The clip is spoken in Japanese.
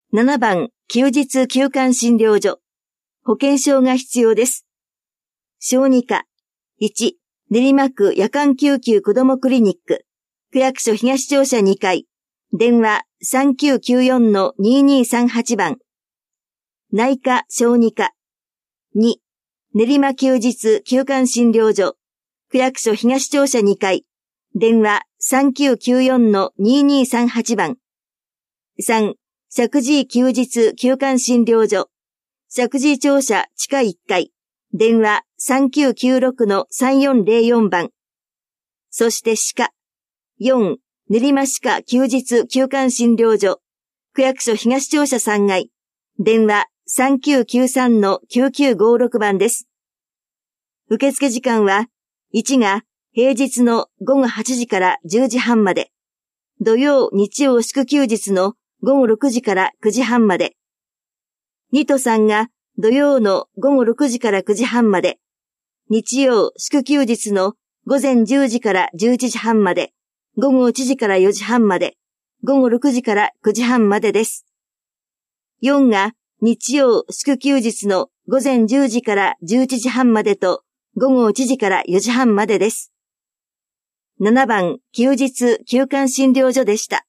7番、休日休館診療所。保険証が必要です。小児科。1、練馬区夜間救急子どもクリニック。区役所東庁舎2階。電話 3994-2238 番。内科小児科。2、練馬休日休館診療所。区役所東庁舎2階。電話 3994-2238 番。3、石神井休日休館診療所。石神井庁舎地下1階。電話 3996-3404 番。そして歯科。4、練馬歯科休日休館診療所。区役所東庁舎3階。電話 3993-9956 番です。受付時間は、1が平日の午後8時から10時半まで。土曜、日曜祝休日の午後6時から9時半まで。2と3が土曜の午後6時から9時半まで。日曜、祝休日の午前10時から11時半まで。午後1時から4時半まで。午後6時から9時半までです。4が日曜、祝休日の午前10時から11時半までと午後1時から4時半までです。7番、休日休館診療所でした。